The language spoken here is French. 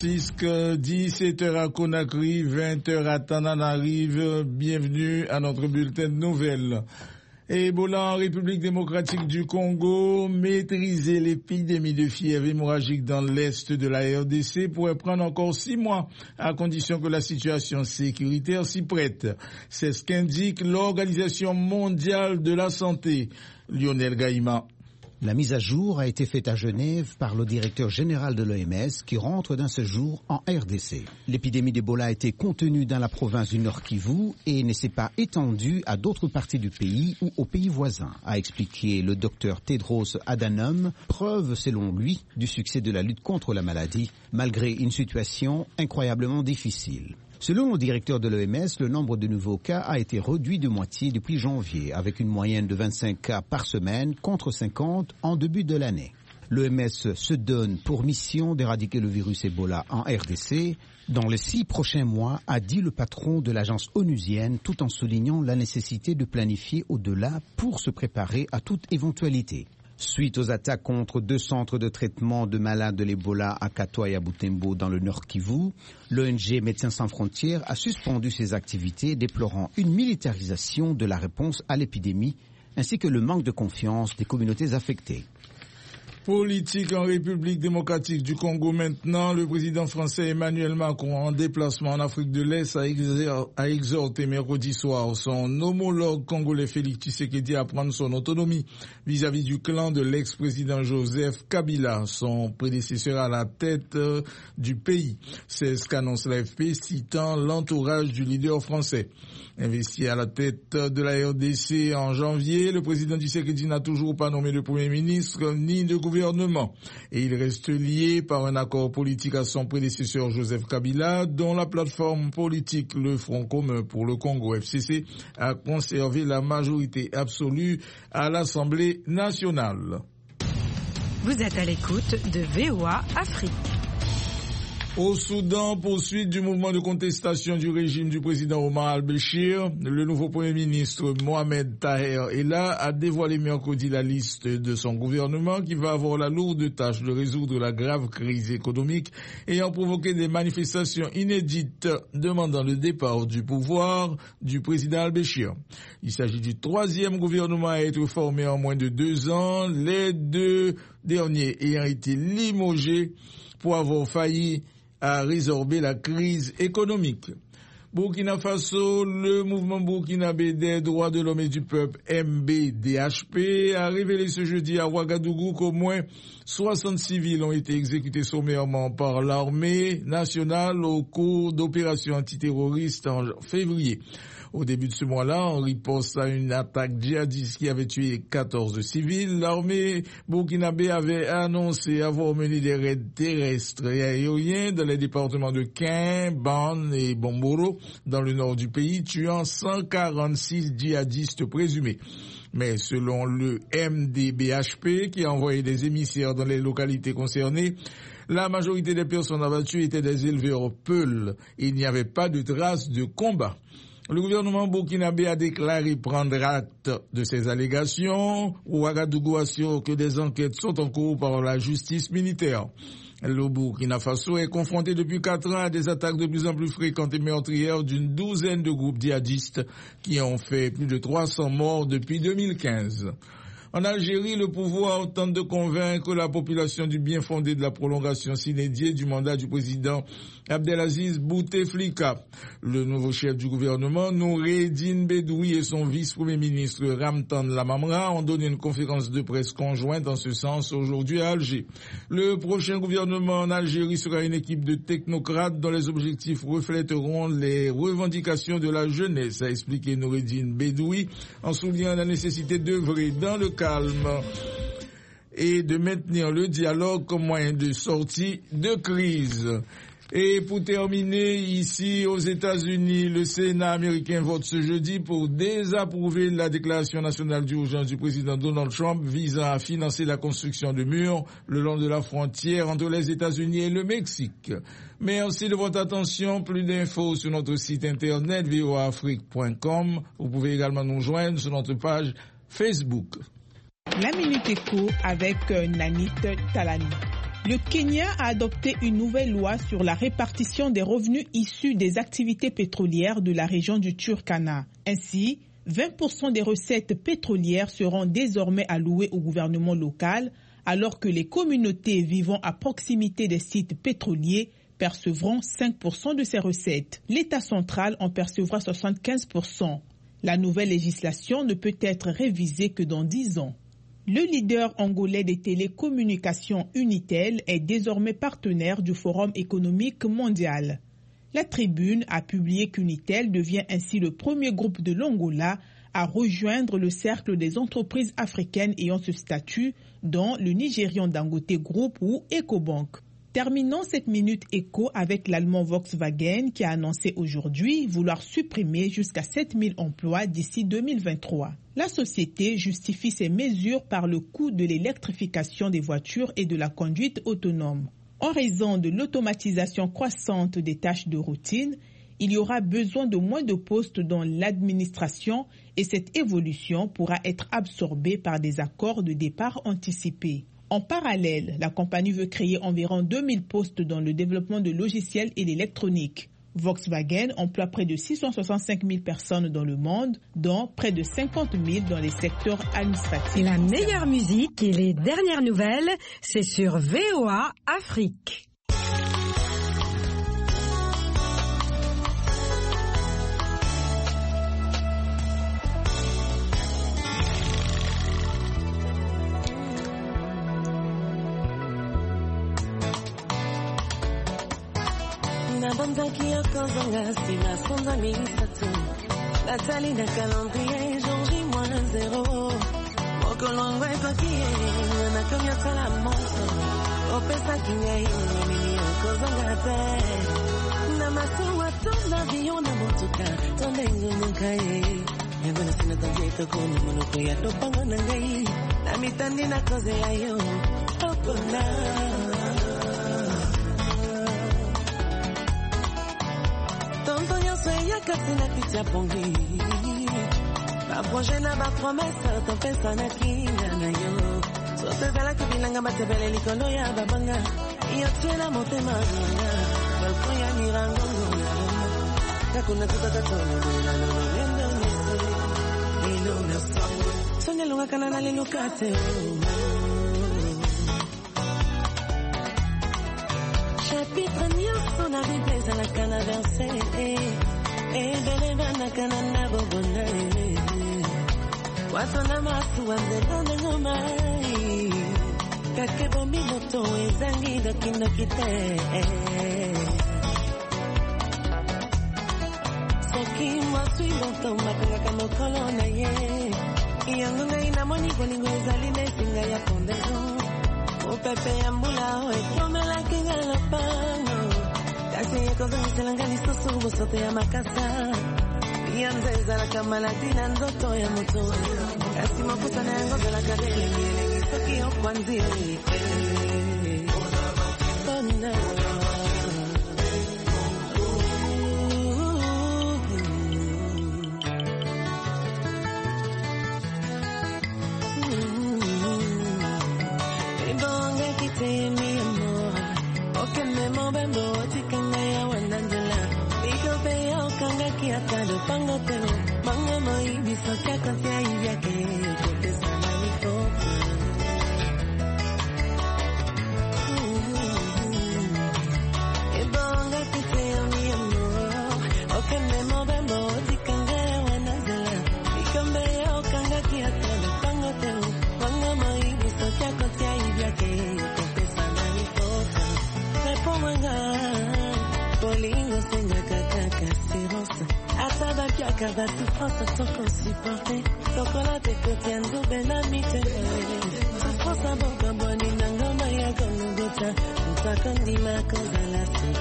17h à Conakry, 20h à Tananarive. Bienvenue à notre bulletin de nouvelles. Ebola en République démocratique du Congo, maîtriser l'épidémie de fièvre hémorragique dans l'est de la RDC pourrait prendre encore 6 mois, à condition que la situation sécuritaire s'y prête. C'est ce qu'indique l'Organisation mondiale de la santé. Lionel Gaïma. La mise à jour a été faite à Genève par le directeur général de l'OMS qui rentre d'un séjour en RDC. L'épidémie d'Ebola a été contenue dans la province du Nord Kivu et ne s'est pas étendue à d'autres parties du pays ou aux pays voisins, a expliqué le docteur Tedros Adhanom, preuve selon lui du succès de la lutte contre la maladie, malgré une situation incroyablement difficile. Selon le directeur de l'OMS, le nombre de nouveaux cas a été réduit de moitié depuis janvier, avec une moyenne de 25 cas par semaine contre 50 en début de l'année. L'OMS se donne pour mission d'éradiquer le virus Ebola en RDC dans les 6 prochains mois, a dit le patron de l'agence onusienne, tout en soulignant la nécessité de planifier au-delà pour se préparer à toute éventualité. Suite aux attaques contre 2 centres de traitement de malades de l'Ebola à Katwa et à Butembo dans le Nord Kivu, l'ONG Médecins sans frontières a suspendu ses activités, déplorant une militarisation de la réponse à l'épidémie, ainsi que le manque de confiance des communautés affectées. Politique en République démocratique du Congo maintenant. Le président français Emmanuel Macron, en déplacement en Afrique de l'Est, a exhorté mercredi soir son homologue congolais Félix Tshisekedi à prendre son autonomie vis-à-vis du clan de l'ex-président Joseph Kabila, son prédécesseur à la tête du pays. C'est ce qu'annonce l'AFP citant l'entourage du leader français. Investi à la tête de la RDC en janvier, le président Tshisekedi n'a toujours pas nommé de premier ministre ni de gouvernement. Et il reste lié par un accord politique à son prédécesseur Joseph Kabila, dont la plateforme politique Le Front commun pour le Congo FCC a conservé la majorité absolue à l'Assemblée nationale. Vous êtes à l'écoute de VOA Afrique. Au Soudan, poursuite du mouvement de contestation du régime du président Omar al-Béchir, le nouveau premier ministre Mohamed Taher Ella a dévoilé mercredi la liste de son gouvernement qui va avoir la lourde tâche de résoudre la grave crise économique ayant provoqué des manifestations inédites demandant le départ du pouvoir du président al-Béchir. Il s'agit du 3e gouvernement à être formé en moins de 2 ans, les 2 derniers ayant été limogés pour avoir failli à résorber la crise économique. Burkina Faso, le mouvement burkinabé des droits de l'homme et du peuple MBDHP a révélé ce jeudi à Ouagadougou qu'au moins 60 civils ont été exécutés sommairement par l'armée nationale au cours d'opérations antiterroristes en février. Au début de ce mois-là, en riposte à une attaque djihadiste qui avait tué 14 civils, l'armée burkinabé avait annoncé avoir mené des raids terrestres et aériens dans les départements de Kin, Ban et Bomboro, dans le nord du pays, tuant 146 djihadistes présumés. Mais selon le MDBHP, qui a envoyé des émissaires dans les localités concernées, la majorité des personnes abattues étaient des éleveurs peuls. Il n'y avait pas de traces de combat. Le gouvernement burkinabé a déclaré prendre acte de ces allégations. Ouagadougou assure que des enquêtes sont en cours par la justice militaire. Le Burkina Faso est confronté depuis 4 ans à des attaques de plus en plus fréquentes et meurtrières d'une douzaine de groupes djihadistes qui ont fait plus de 300 morts depuis 2015. En Algérie, le pouvoir tente de convaincre la population du bien fondé de la prolongation sine die du mandat du président Abdelaziz Bouteflika. Le nouveau chef du gouvernement, Noureddine Bedoui, et son vice-premier ministre Ramtan Lamamra ont donné une conférence de presse conjointe en ce sens aujourd'hui à Alger. Le prochain gouvernement en Algérie sera une équipe de technocrates dont les objectifs reflèteront les revendications de la jeunesse, a expliqué Noureddine Bedoui, en soulignant la nécessité d'œuvrer dans le calme et de maintenir le dialogue comme moyen de sortie de crise. Et pour terminer, ici aux États-Unis, le Sénat américain vote ce jeudi pour désapprouver la déclaration nationale d'urgence du président Donald Trump visant à financer la construction de murs le long de la frontière entre les États-Unis et le Mexique. Merci de votre attention. Plus d'infos sur notre site internet voaafrique.com. Vous pouvez également nous joindre sur notre page Facebook. La Minute Éco avec Nanit Talani. Le Kenya a adopté une nouvelle loi sur la répartition des revenus issus des activités pétrolières de la région du Turkana. Ainsi, 20% des recettes pétrolières seront désormais allouées au gouvernement local, alors que les communautés vivant à proximité des sites pétroliers percevront 5% de ces recettes. L'État central en percevra 75%. La nouvelle législation ne peut être révisée que dans 10 ans. Le leader angolais des télécommunications Unitel est désormais partenaire du Forum économique mondial. La Tribune a publié qu'Unitel devient ainsi le premier groupe de l'Angola à rejoindre le cercle des entreprises africaines ayant ce statut, dont le Nigérian Dangote Group ou Ecobank. Terminons cette minute éco avec l'allemand Volkswagen qui a annoncé aujourd'hui vouloir supprimer jusqu'à 7000 emplois d'ici 2023. La société justifie ces mesures par le coût de l'électrification des voitures et de la conduite autonome. En raison de l'automatisation croissante des tâches de routine, il y aura besoin de moins de postes dans l'administration et cette évolution pourra être absorbée par des accords de départ anticipés. En parallèle, la compagnie veut créer environ 2000 postes dans le développement de logiciels et l'électronique. Volkswagen emploie près de 665 000 personnes dans le monde, dont près de 50 000 dans les secteurs administratifs. La meilleure musique et les dernières nouvelles, c'est sur VOA Afrique. Nabandaki akozanga sina sonza misatu Natali na calendrier Georgie -0 Mokolongo ekokie Nakomya sala monso Opesa kingai Mimi akozanga te Namasuwa tona viyo na motuka Tondengu mukaye Yangona sina tanjeto kone Monoko ya topango nangai Namitandi na koze ayo Opona Kasi na pitia pongi Ba projet na ba promesse Tempesa na kinga na yo Sote zala kibilanga Batebele likolo ya babanga Iyotie na motema zanga Balko ya mirango Kakuna tutatatono Bila nono nendo nise Ilo na songo Sonye lunga kana na lilukate Chapitre nyoso na Bible Zalaka na verset Ebelebana kanana bobona Watona masu wanzela ngomai Kakebo mimoto ezangi dokino kite Soki mwatu iboto makanga kamokolo na ye Iyangu nga inamoni kolingo ezali nesinga ya pondero Upepe ya mbula oe komela kinga lopango Kasi kozangiselanga lisusu bosote ya makasa Ianzeza la kamaladina ndoto ya moto Kasi mafuta na yango zala kadele Ngelengi soki okwanzi Bona Ibonga kite mi amor Oke memo bembo Kiatado pango telo Manga moi biso kia sia ivyake Kote sana mikopa Ebonga kiseo mi amor Oke memo bembo Tikanga ya wanazela Ikambe ya okanga kiatado pango telo Manga moi biso kia sia ivyake Kote sana mikopa Repo manga Polingo senga kakaka sirosa Ataba kiaka va souffrance sans supporter Tokola te kotiendo benamite Souffrance a boka boni nangoma ya gonugota Mpakondima kozala